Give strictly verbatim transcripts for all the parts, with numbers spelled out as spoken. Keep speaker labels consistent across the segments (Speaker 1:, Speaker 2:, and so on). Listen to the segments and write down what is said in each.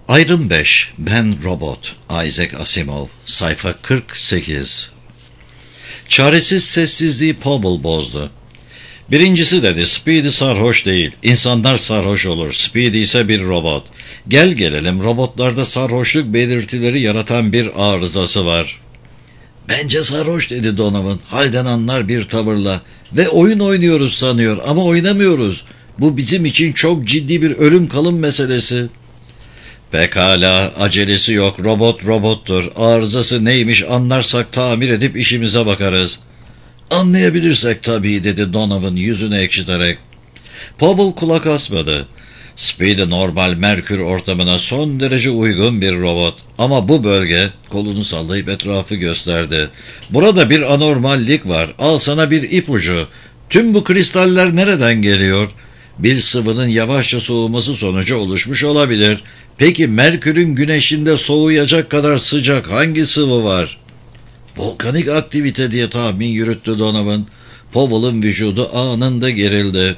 Speaker 1: Ayrım beş. Ben Robot. Isaac Asimov. Sayfa kırk sekiz. Çaresiz sessizliği Powell bozdu. Birincisi dedi, Speedy sarhoş değil. İnsanlar sarhoş olur. Speedy ise bir robot. Gel gelelim, robotlarda sarhoşluk belirtileri yaratan bir arızası var. Bence sarhoş dedi Donovan, halden anlar bir tavırla. Ve oyun oynuyoruz sanıyor ama oynamıyoruz. Bu bizim için çok ciddi bir ölüm kalım meselesi. Pekala, acelesi yok. Robot robottur. Arızası neymiş anlarsak tamir edip işimize bakarız. Anlayabilirsek tabii dedi Donovan yüzünü ekşiterek. Powell kulak asmadı. Speedy normal Merkür ortamına son derece uygun bir robot. Ama bu bölge, kolunu sallayıp etrafı gösterdi. Burada bir anormallik var. Al sana bir ipucu. Tüm bu kristaller nereden geliyor? Bir sıvının yavaşça soğuması sonucu oluşmuş olabilir. Peki Merkür'ün güneşinde soğuyacak kadar sıcak hangi sıvı var? Volkanik aktivite diye tahmin yürüttü Donovan. Powell'ın vücudu anında gerildi.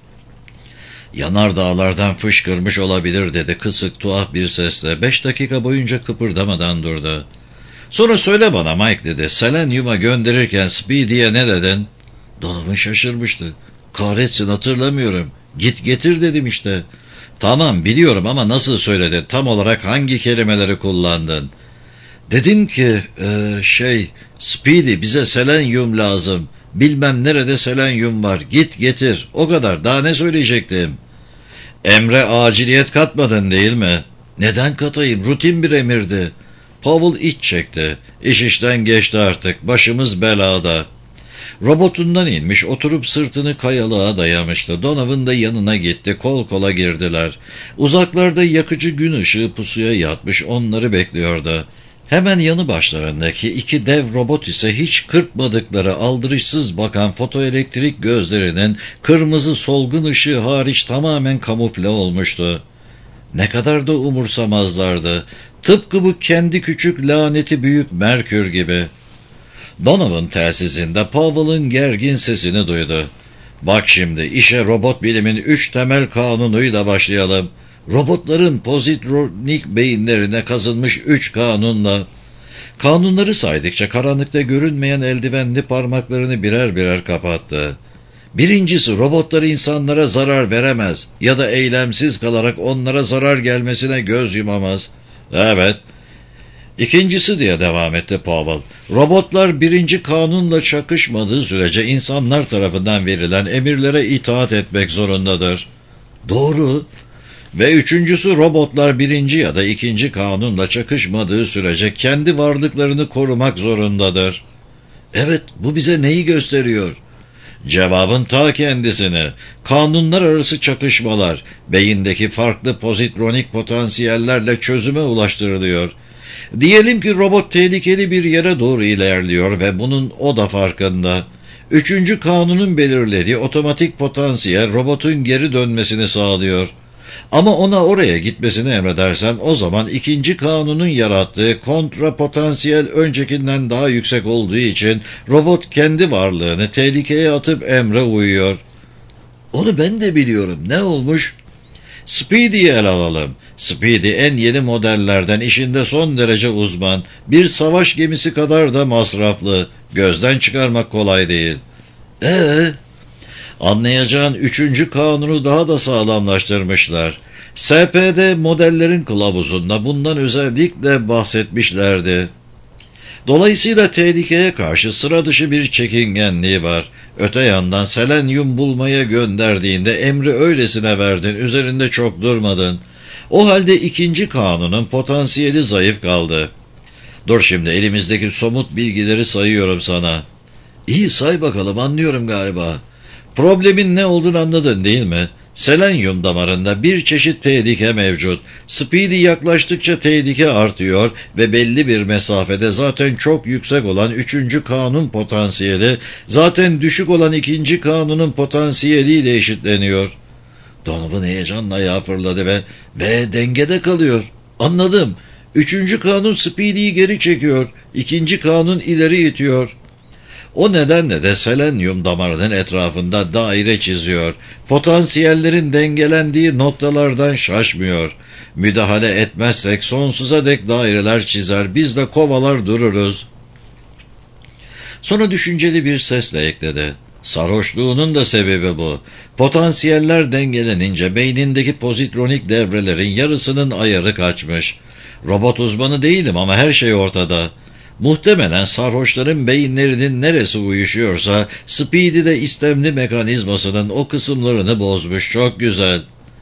Speaker 1: Yanardağlardan fışkırmış olabilir dedi kısık tuhaf bir sesle. Beş dakika boyunca kıpırdamadan durdu. Sonra söyle bana Mike dedi. Selenyum'a gönderirken Speedy'ye ne dedin? Donovan şaşırmıştı. Kahretsin hatırlamıyorum. Git getir dedim işte. Tamam biliyorum ama nasıl söyledin? Tam olarak hangi kelimeleri kullandın? Dedim ki e, şey Speedy bize selenyum lazım. Bilmem nerede selenyum var. Git getir. O kadar. Daha ne söyleyecektim? Emre aciliyet katmadın değil mi? Neden katayım? Rutin bir emirdi. Powell iç çekti. İş işten geçti artık. Başımız belada. Robotundan inmiş, oturup sırtını kayalığa dayamıştı. Donovan da yanına gitti, kol kola girdiler. Uzaklarda yakıcı gün ışığı pusuya yatmış, onları bekliyordu. Hemen yanı başlarındaki iki dev robot ise hiç kırpmadıkları aldırışsız bakan fotoelektrik gözlerinin kırmızı solgun ışığı hariç tamamen kamufle olmuştu. Ne kadar da umursamazlardı. Tıpkı bu kendi küçük laneti büyük Merkür gibi. Donovan telsizinde Powell'ın gergin sesini duydu. Bak şimdi işe robot bilimin üç temel kanunuyla başlayalım. Robotların pozitronik beyinlerine kazınmış üç kanunla. Kanunları saydıkça karanlıkta görünmeyen eldivenli parmaklarını birer birer kapattı. Birincisi robotlar insanlara zarar veremez ya da eylemsiz kalarak onlara zarar gelmesine göz yumamaz. Evet. İkincisi diye devam etti Powell. Robotlar birinci kanunla çakışmadığı sürece insanlar tarafından verilen emirlere itaat etmek zorundadır. Doğru. Ve üçüncüsü robotlar birinci ya da ikinci kanunla çakışmadığı sürece kendi varlıklarını korumak zorundadır. Evet, bu bize neyi gösteriyor? Cevabın ta kendisini. Kanunlar arası çakışmalar, beyindeki farklı pozitronik potansiyellerle çözüme ulaştırılıyor. Diyelim ki robot tehlikeli bir yere doğru ilerliyor ve bunun o da farkında. Üçüncü kanunun belirlediği otomatik potansiyel robotun geri dönmesini sağlıyor. Ama ona oraya gitmesini emredersen o zaman ikinci kanunun yarattığı kontra potansiyel öncekinden daha yüksek olduğu için robot kendi varlığını tehlikeye atıp emre uyuyor. Onu ben de biliyorum. Ne olmuş? Speedy'yi ele alalım. Speedy en yeni modellerden, işinde son derece uzman, bir savaş gemisi kadar da masraflı, gözden çıkarmak kolay değil. Ee, anlayacağın üçüncü kanunu daha da sağlamlaştırmışlar. S P D modellerin kılavuzunda bundan özellikle bahsetmişlerdi. Dolayısıyla tehlikeye karşı sıra dışı bir çekingenliği var. Öte yandan selenyum bulmaya gönderdiğinde emri öylesine verdin, üzerinde çok durmadın. O halde ikinci kanunun potansiyeli zayıf kaldı. Dur şimdi elimizdeki somut bilgileri sayıyorum sana. İyi say bakalım, anlıyorum galiba. Problemin ne olduğunu anladın değil mi? Selenyum damarında bir çeşit tehlike mevcut. Speedy yaklaştıkça tehlike artıyor ve belli bir mesafede zaten çok yüksek olan üçüncü kanun potansiyeli zaten düşük olan ikinci kanunun potansiyeliyle eşitleniyor. Donovan heyecanla ayağa fırladı ve ve dengede kalıyor. Anladım. Üçüncü kanun Speedy'yi geri çekiyor. İkinci kanun ileri itiyor. O nedenle de selenyum damarının etrafında daire çiziyor. Potansiyellerin dengelendiği noktalardan şaşmıyor. Müdahale etmezsek sonsuza dek daireler çizer, biz de kovalar dururuz. Sonra düşünceli bir sesle ekledi. Sarhoşluğunun da sebebi bu. Potansiyeller dengelenince beynindeki pozitronik devrelerin yarısının ayarı kaçmış. Robot uzmanı değilim ama her şey ortada. Muhtemelen sarhoşların beyinlerinin neresi uyuşuyorsa Speedy de istemli mekanizmasının o kısımlarını bozmuş. Çok güzel.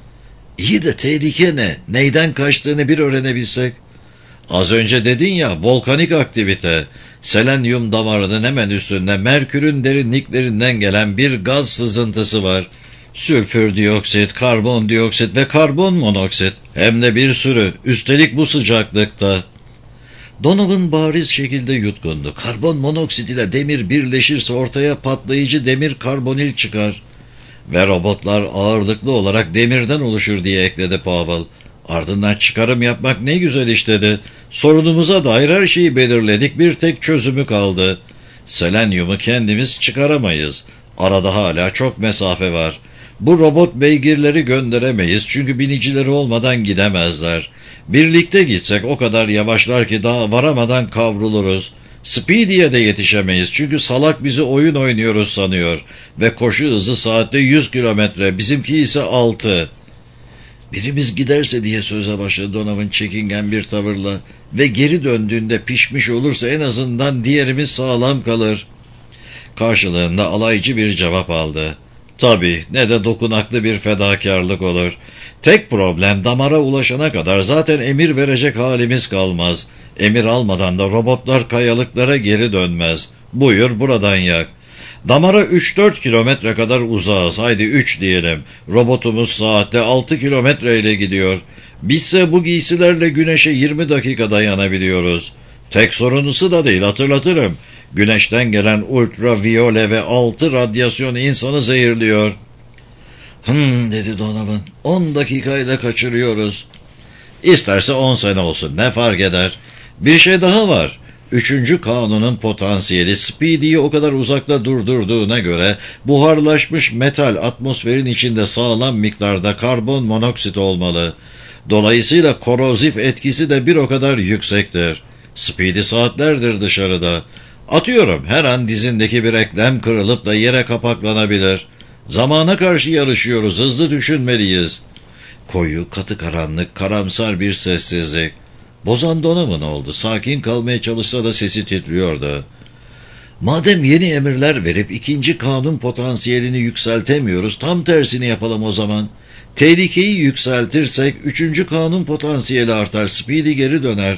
Speaker 1: İyi de tehlike ne? Neyden kaçtığını bir öğrenebilsek. Az önce dedin ya, volkanik aktivite. Selenyum damarının hemen üstünde Merkür'ün derinliklerinden gelen bir gaz sızıntısı var. Sülfür dioksit, karbondioksit ve karbon monoksit. Hem de bir sürü. Üstelik bu sıcaklıkta. Donovan bariz şekilde yutkundu. Karbon monoksit ile demir birleşirse ortaya patlayıcı demir karbonil çıkar. Ve robotlar ağırlıklı olarak demirden oluşur diye ekledi Powell. Ardından çıkarım yapmak ne güzel işledi. Sorunumuza dair her şeyi belirledik, bir tek çözümü kaldı. Selenyumu kendimiz çıkaramayız. Arada hala çok mesafe var. Bu robot beygirleri gönderemeyiz çünkü binicileri olmadan gidemezler. Birlikte gitsek o kadar yavaşlar ki daha varamadan kavruluruz. Speedy'ye de yetişemeyiz çünkü salak bizi oyun oynuyoruz sanıyor. Ve koşu hızı saatte yüz kilometre, bizimki ise altı. Birimiz giderse diye söze başladı Donovan çekingen bir tavırla. Ve geri döndüğünde pişmiş olursa en azından diğerimiz sağlam kalır. Karşılığında alaycı bir cevap aldı. Tabii, ne de dokunaklı bir fedakarlık olur. Tek problem, damara ulaşana kadar zaten emir verecek halimiz kalmaz. Emir almadan da robotlar kayalıklara geri dönmez. Buyur buradan yak. Damara üç dört kilometre kadar uzağız. Haydi üç diyelim. Robotumuz saatte altı kilometre ile gidiyor. Bizse bu giysilerle güneşe yirmi dakika dayanabiliyoruz. Tek sorunusu da değil, hatırlatırım. Güneşten gelen ultraviyole ve altı radyasyon insanı zehirliyor. Hımm dedi Donovan. On dakikayla kaçırıyoruz. İsterse on sene olsun, ne fark eder? Bir şey daha var. Üçüncü kanunun potansiyeli Speedy'yi o kadar uzakta durdurduğuna göre buharlaşmış metal atmosferin içinde sağlam miktarda karbon monoksit olmalı. Dolayısıyla korozif etkisi de bir o kadar yüksektir. Speedy saatlerdir dışarıda. Atıyorum, her an dizindeki bir eklem kırılıp da yere kapaklanabilir. Zamana karşı yarışıyoruz, hızlı düşünmeliyiz. Koyu, katı karanlık, karamsar bir sessizlik. Bozan Donovan oldu. Sakin kalmaya çalışsa da sesi titriyordu. Madem yeni emirler verip ikinci kanun potansiyelini yükseltemiyoruz, tam tersini yapalım o zaman. Tehlikeyi yükseltirsek üçüncü kanun potansiyeli artar, Speedy geri döner.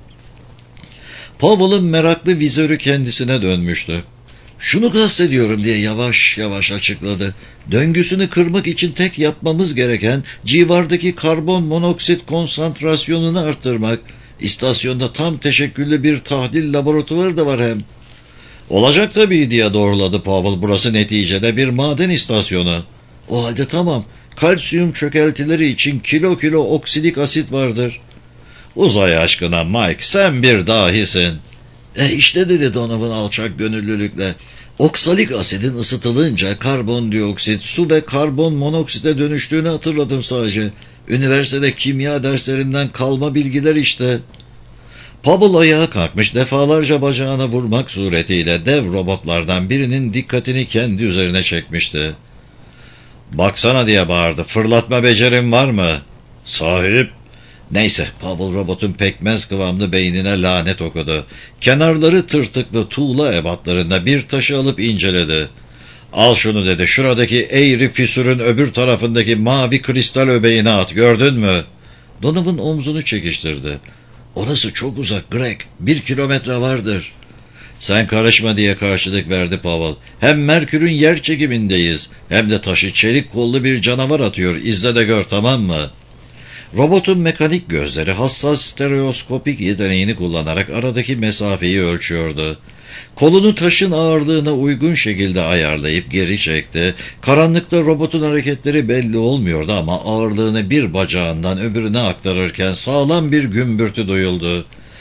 Speaker 1: Powell'ın meraklı vizörü kendisine dönmüştü. Şunu kastediyorum diye yavaş yavaş açıkladı. Döngüsünü kırmak için tek yapmamız gereken civardaki karbon monoksit konsantrasyonunu arttırmak. İstasyonda tam teşekküllü bir tahlil laboratuvarı da var hem. Olacak tabii diye doğruladı Powell. Burası neticede bir maden istasyonu. O halde tamam. Kalsiyum çökeltileri için kilo kilo oksidik asit vardır. Uzay aşkına Mike, sen bir dahisin. E işte dedi Donovan alçak gönüllülükle. Oksalik asidin ısıtılınca karbondioksit, su ve karbon monoksite dönüştüğünü hatırladım sadece. Üniversitede kimya derslerinden kalma bilgiler işte. Powell ayağa kalkmış, defalarca bacağına vurmak suretiyle dev robotlardan birinin dikkatini kendi üzerine çekmişti. Baksana diye bağırdı. Fırlatma becerim var mı? Sahip. Neyse, Powell robotun pekmez kıvamlı beynine lanet okudu. Kenarları tırtıklı tuğla ebatlarında bir taşı alıp inceledi. Al şunu dedi, şuradaki eğri fisürün öbür tarafındaki mavi kristal öbeğine at, gördün mü? Donovan omzunu çekiştirdi. Orası çok uzak Greg, bir kilometre vardır. Sen karışma diye karşılık verdi Powell. Hem Merkür'ün yer çekimindeyiz, hem de taşı çelik kollu bir canavar atıyor, izle de gör, tamam mı? Robotun mekanik gözleri hassas stereoskopik yeteneğini kullanarak aradaki mesafeyi ölçüyordu. Kolunu taşın ağırlığına uygun şekilde ayarlayıp geri çekti. Karanlıkta robotun hareketleri belli olmuyordu ama ağırlığını bir bacağından öbürüne aktarırken sağlam bir gümbürtü duyuldu.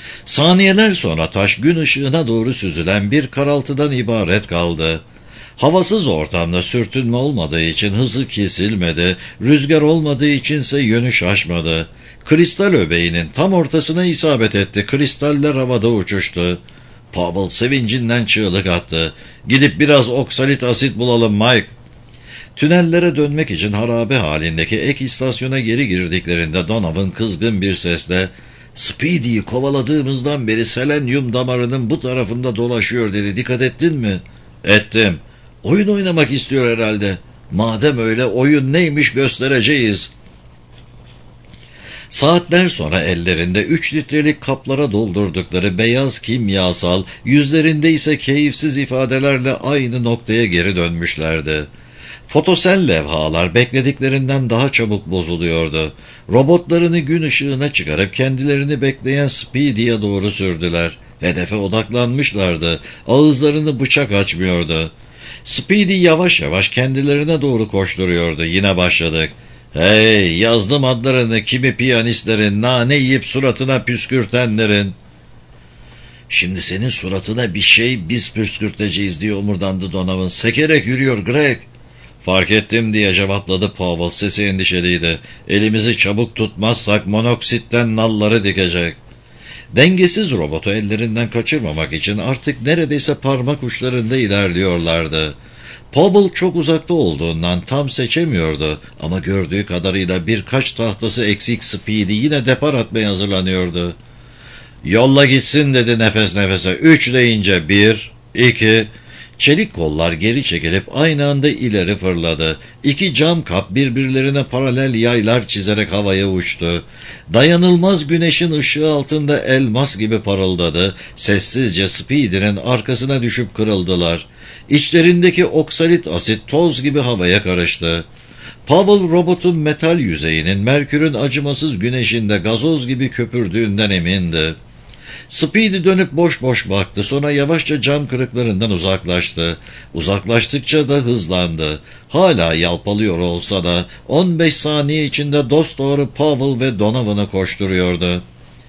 Speaker 1: Saniyeler sonra taş gün ışığına doğru süzülen bir karaltıdan ibaret kaldı. Havasız ortamda sürtünme olmadığı için hızı kesilmedi, rüzgar olmadığı içinse yönü şaşmadı. Kristal öbeğinin tam ortasına isabet etti, kristaller havada uçuştu. Powell sevincinden çığlık attı. "Gidip biraz oksalit asit bulalım Mike." Tünellere dönmek için harabe halindeki ek istasyona geri girdiklerinde Donovan kızgın bir sesle "Speedy'yi kovaladığımızdan beri selenyum damarının bu tarafında dolaşıyor" dedi. "Dikkat ettin mi?" "Ettim." "Oyun oynamak istiyor herhalde." "Madem öyle oyun neymiş göstereceğiz." Saatler sonra ellerinde üç litrelik kaplara doldurdukları beyaz kimyasal, yüzlerinde ise keyifsiz ifadelerle aynı noktaya geri dönmüşlerdi. Fotosel levhalar beklediklerinden daha çabuk bozuluyordu. Robotlarını gün ışığına çıkarıp kendilerini bekleyen Speedy'ye doğru sürdüler. Hedefe odaklanmışlardı. Ağızlarını bıçak açmıyordu. Speedy yavaş yavaş kendilerine doğru koşturuyordu. "Yine başladık." "Hey, yazdım adlarını, kimi piyanistlerin, nane yiyip suratına püskürtenlerin." "Şimdi senin suratına bir şey biz püskürteceğiz" diye omurdandı Donovan. "Sekerek yürüyor Greg." "Fark ettim" diye cevapladı Powell. Sesi endişeliydi. "Elimizi çabuk tutmazsak monoksitten nalları dikecek." Dengesiz robotu ellerinden kaçırmamak için artık neredeyse parmak uçlarında ilerliyorlardı. Powell çok uzakta olduğundan tam seçemiyordu ama gördüğü kadarıyla birkaç tahtası eksik Speedy yine depar atmaya hazırlanıyordu. "Yolla gitsin" dedi nefes nefese. "Üç deyince bir, iki..." Çelik kollar geri çekilip aynı anda ileri fırladı. İki cam kap birbirlerine paralel yaylar çizerek havaya uçtu. Dayanılmaz güneşin ışığı altında elmas gibi parıldadı. Sessizce Speedy'nin arkasına düşüp kırıldılar. İçlerindeki oksalit asit toz gibi havaya karıştı. Powell robotun metal yüzeyinin Merkür'ün acımasız güneşinde gazoz gibi köpürdüğünden emindi. Speedy dönüp boş boş baktı, sonra yavaşça cam kırıklarından uzaklaştı. Uzaklaştıkça da hızlandı. Hala yalpalıyor olsa da on beş saniye içinde dosdoğru Powell ve Donovan'ı koşturuyordu.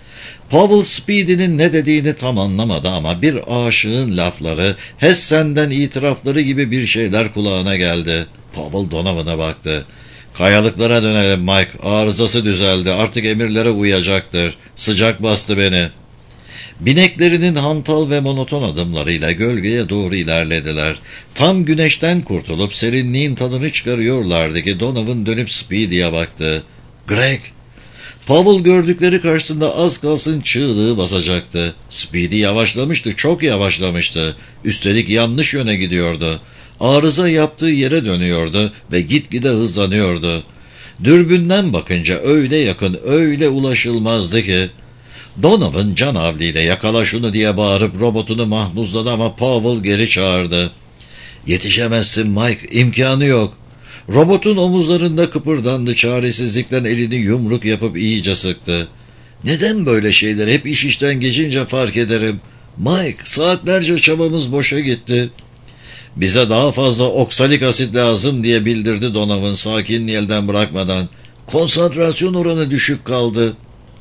Speaker 1: Powell Speedy'nin ne dediğini tam anlamadı ama bir aşığın lafları, Hessen'den itirafları gibi bir şeyler kulağına geldi. Powell Donovan'a baktı. "Kayalıklara dönelim Mike, arızası düzeldi, artık emirlere uyacaktır. Sıcak bastı beni." Bineklerinin hantal ve monoton adımlarıyla gölgeye doğru ilerlediler. Tam güneşten kurtulup serinliğin tadını çıkarıyorlardı ki Donovan dönüp Speedy'ye baktı. "Greg!" Powell gördükleri karşısında az kalsın çığlığı basacaktı. Speedy yavaşlamıştı, çok yavaşlamıştı. Üstelik yanlış yöne gidiyordu. Arıza yaptığı yere dönüyordu ve gitgide hızlanıyordu. Dürbünden bakınca öyle yakın, öyle ulaşılmazdı ki. Donovan canavliyle "Yakala şunu" diye bağırıp robotunu mahmuzladı ama Powell geri çağırdı. "Yetişemezsin Mike, imkanı yok." Robotun omuzlarında kıpırdandı, çaresizlikten elini yumruk yapıp iyice sıktı. "Neden böyle şeyler hep iş işten geçince fark ederim? Mike, saatlerce çabamız boşa gitti." "Bize daha fazla oksalik asit lazım" diye bildirdi Donovan sakinliği elden bırakmadan. "Konsantrasyon oranı düşük kaldı."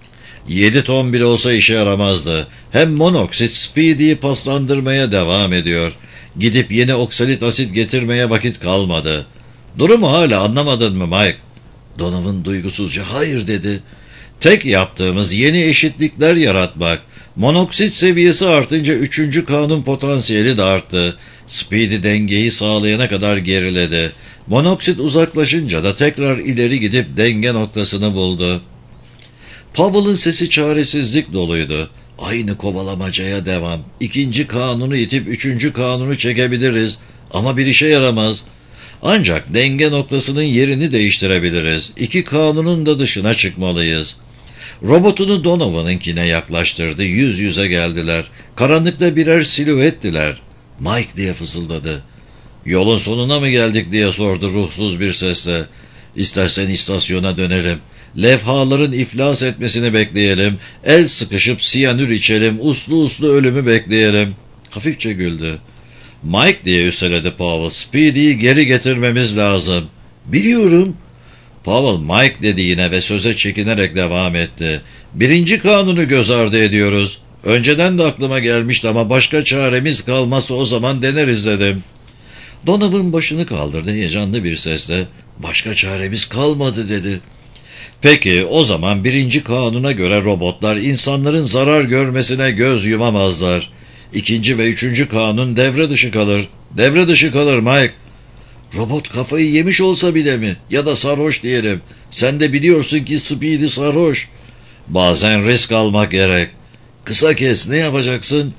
Speaker 1: Yedi ton bile olsa işe yaramazdı. Hem monoksit Speedy'yi paslandırmaya devam ediyor. Gidip yeni oksalit asit getirmeye vakit kalmadı. "Durumu hala anlamadın mı Mike?" Donovan duygusuzca "Hayır" dedi. "Tek yaptığımız yeni eşitlikler yaratmak. Monoksit seviyesi artınca üçüncü kanun potansiyeli de arttı. Speedy dengeyi sağlayana kadar geriledi. Monoksit uzaklaşınca da tekrar ileri gidip denge noktasını buldu." Powell'ın sesi çaresizlik doluydu. "Aynı kovalamacaya devam. İkinci kanunu itip üçüncü kanunu çekebiliriz ama bir işe yaramaz. Ancak denge noktasının yerini değiştirebiliriz. İki kanunun da dışına çıkmalıyız." Robotunu Donovan'ınkine yaklaştırdı. Yüz yüze geldiler. Karanlıkta birer silüettiler. "Mike" diye fısıldadı. "Yolun sonuna mı geldik?" diye sordu ruhsuz bir sesle. "İstersen istasyona dönelim. Levhaların iflas etmesini bekleyelim. El sıkışıp siyanür içelim. Uslu uslu ölümü bekleyelim." Hafifçe güldü. "Mike" diye üsteledi Powell. "Speedy'yi geri getirmemiz lazım." "Biliyorum." Powell "Mike" dedi yine ve söze çekinerek devam etti. "Birinci kanunu göz ardı ediyoruz. Önceden de aklıma gelmişti ama başka çaremiz kalmazsa o zaman deneriz dedim. Donovan başını kaldırdı heyecanlı bir sesle. Başka çaremiz kalmadı dedi. Peki o zaman birinci kanuna göre robotlar insanların zarar görmesine göz yumamazlar. İkinci ve üçüncü kanun devre dışı kalır. Devre dışı kalır Mike. Robot kafayı yemiş olsa bile mi? Ya da sarhoş diyelim. Sen de biliyorsun ki Speedy sarhoş. Bazen risk almak gerek. Kısa kes, ne yapacaksın?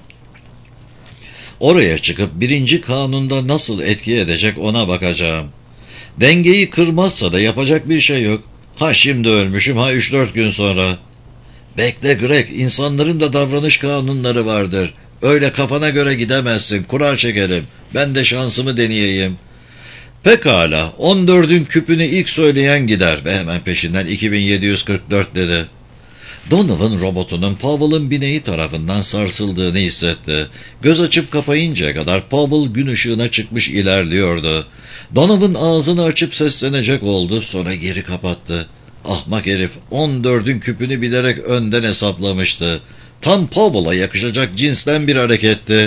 Speaker 1: Oraya çıkıp birinci kanunda nasıl etki edecek ona bakacağım. Dengeyi kırmazsa da yapacak bir şey yok. Ha şimdi ölmüşüm, ha üç dört gün sonra. Bekle Greg, insanların da davranış kanunları vardır. Öyle kafana göre gidemezsin, kura çekelim. Ben de şansımı deneyeyim. Pekala, on dördün küpünü ilk söyleyen gider ve hemen peşinden iki bin yedi yüz kırk dört dedi. Donovan robotunun Powell'ın bineği tarafından sarsıldığını hissetti. Göz açıp kapayıncaya kadar Powell gün ışığına çıkmış ilerliyordu. Donovan ağzını açıp seslenecek oldu, sonra geri kapattı. Ahmak herif on dördün küpünü bilerek önden hesaplamıştı. Tam Powell'a yakışacak cinsten bir hareketti.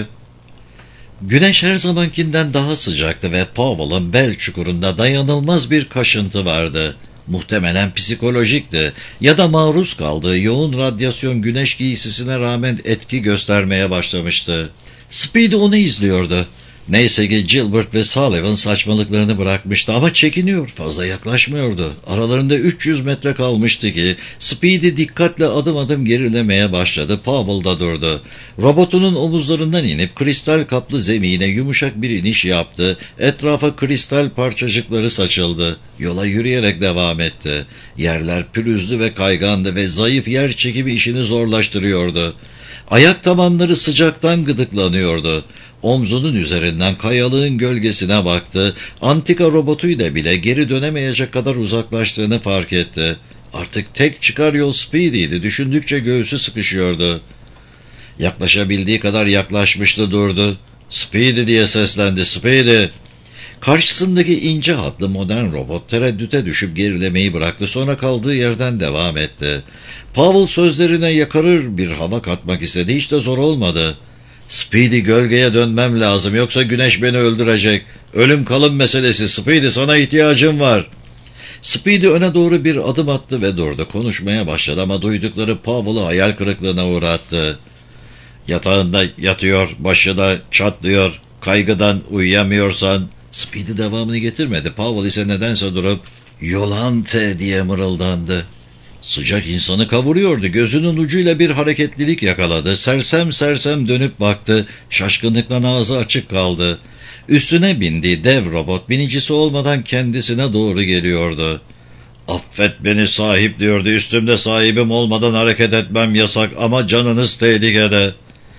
Speaker 1: Güneş her zamankinden daha sıcaktı ve Powell'ın bel çukurunda dayanılmaz bir kaşıntı vardı. Muhtemelen psikolojikti ya da maruz kaldığı yoğun radyasyon güneş giysisine rağmen etki göstermeye başlamıştı. Speedy onu izliyordu. Neyse ki Gilbert ve Sullivan saçmalıklarını bırakmıştı ama çekiniyor, fazla yaklaşmıyordu. Aralarında üç yüz metre kalmıştı ki Speedy dikkatle adım adım gerilemeye başladı. Powell da durdu. Robotunun omuzlarından inip kristal kaplı zemine yumuşak bir iniş yaptı. Etrafa kristal parçacıkları saçıldı. Yola yürüyerek devam etti. Yerler pürüzlü ve kaygandı ve zayıf yer çekimi işini zorlaştırıyordu. Ayak tabanları sıcaktan gıdıklanıyordu. Omzunun üzerinden kayalığın gölgesine baktı. Antika robotuyla bile geri dönemeyecek kadar uzaklaştığını fark etti. Artık tek çıkar yol Speedy'ydi. Düşündükçe göğsü sıkışıyordu. Yaklaşabildiği kadar yaklaşmıştı, durdu. Speedy diye seslendi. Speedy! Karşısındaki ince hatlı modern robot tereddüte düşüp gerilemeyi bıraktı, sonra kaldığı yerden devam etti. Powell sözlerine yakarır bir hava katmak istedi, hiç de zor olmadı. Speedy, gölgeye dönmem lazım yoksa güneş beni öldürecek. Ölüm kalım meselesi. Speedy, sana ihtiyacım var. Speedy öne doğru bir adım attı ve durdu. Konuşmaya başladı ama duydukları Powell'ı hayal kırıklığına uğrattı. Yatağında yatıyor, başı da çatlıyor. Kaygıdan uyuyamıyorsan... Speedy devamını getirmedi. Powell ise nedense durup "Yolante" diye mırıldandı. Sıcak insanı kavuruyordu. Gözünün ucuyla bir hareketlilik yakaladı. Sersem sersem dönüp baktı. Şaşkınlıktan ağzı açık kaldı. Üstüne bindiği dev robot binicisi olmadan kendisine doğru geliyordu. "Affet beni sahip" diyordu. "Üstümde sahibim olmadan hareket etmem yasak ama canınız tehlikede."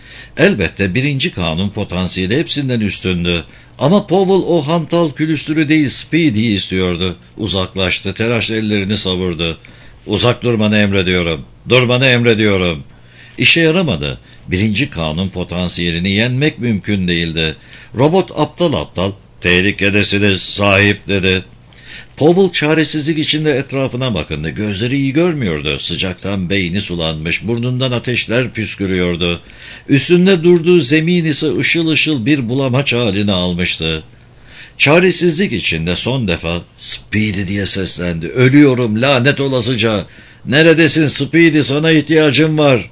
Speaker 1: Elbette birinci kanun potansiyeli hepsinden üstündü. Ama Powell o hantal külüstürü değil, Speedy'yi istiyordu. Uzaklaştı, telaş ellerini savurdu. "Uzak durmanı emrediyorum. Durmanı emrediyorum." İşe yaramadı. Birinci kanun potansiyelini yenmek mümkün değildi. Robot aptal aptal, "Tehlikedesiniz sahip" dedi. Powell çaresizlik içinde etrafına bakındı. Gözleri iyi görmüyordu. Sıcaktan beyni sulanmış, burnundan ateşler püskürüyordu. Üstünde durduğu zemin ise ışıl ışıl bir bulamaç halini almıştı. Çaresizlik içinde son defa "Speedy" diye seslendi. "Ölüyorum lanet olasıca. Neredesin Speedy, sana ihtiyacım var."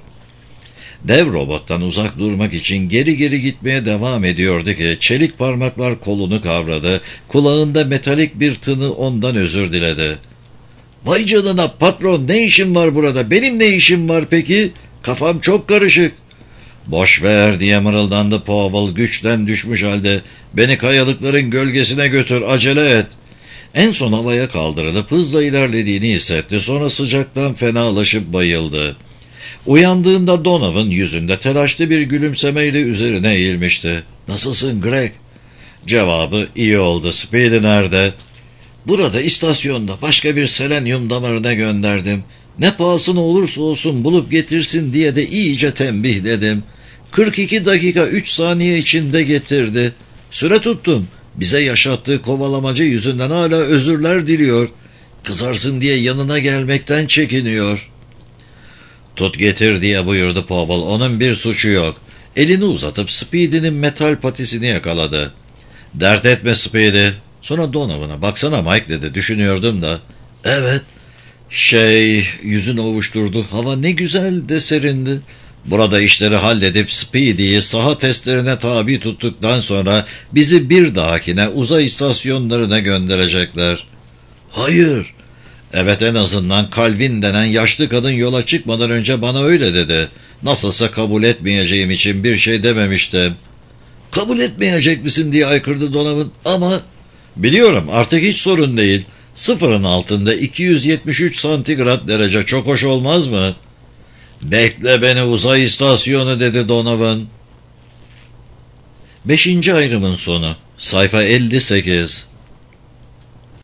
Speaker 1: Dev robottan uzak durmak için geri geri gitmeye devam ediyordu ki çelik parmaklar kolunu kavradı. Kulağında metalik bir tını ondan özür diledi. "Vay canına patron, ne işin var burada? Benim ne işim var peki? Kafam çok karışık." "Boş ver" diye mırıldandı Powell güçten düşmüş halde. "Beni kayalıkların gölgesine götür, acele et." En son havaya kaldırılıp hızla ilerlediğini hissetti. Sonra sıcaktan fenalaşıp bayıldı. Uyandığında Donovan yüzünde telaşlı bir gülümsemeyle üzerine eğilmişti. "Nasılsın Greg?" Cevabı iyi oldu. "Speedy nerede?" "Burada, istasyonda. Başka bir selenyum damarına gönderdim. Ne pahasına olursa olsun bulup getirsin diye de iyice tembihledim. kırk iki dakika üç saniye içinde getirdi. Süre tuttum. Bize yaşattığı kovalamacı yüzünden hala özürler diliyor. Kızarsın diye yanına gelmekten çekiniyor." Tut getir diye buyurdu Powell. Onun bir suçu yok. Elini uzatıp Speedy'nin metal patisini yakaladı. Dert etme Speedy. Sonra Donovan'a baksana Mike dedi. Düşünüyordum da. Evet. Şey, yüzünü ovuşturdu. Hava ne güzel de serindi. Burada işleri halledip Speedy'yi saha testlerine tabi tuttuktan sonra bizi bir dahakine uzay istasyonlarına gönderecekler. Hayır. Evet, en azından Calvin denen yaşlı kadın yola çıkmadan önce bana öyle dedi. Nasılsa kabul etmeyeceğim için bir şey dememiştim. Kabul etmeyecek misin diye aykırdı Donovan. Ama biliyorum, artık hiç sorun değil. Sıfırın altında iki yüz yetmiş üç santigrat derece, çok hoş olmaz mı? Bekle beni uzay istasyonu dedi Donovan. Beşinci ayrımın sonu. Sayfa elli sekiz.